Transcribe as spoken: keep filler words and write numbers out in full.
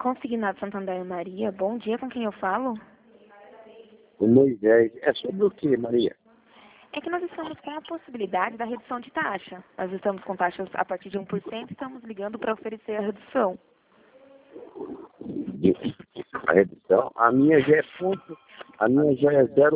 Consignado Santander Maria, bom dia, com quem eu falo? O Moisés. É sobre o que, Maria? É que nós estamos com a possibilidade da redução de taxa. Nós estamos com taxas a partir de um por cento e estamos ligando para oferecer a redução. De- A redução? A minha já é ponto, a minha já é zero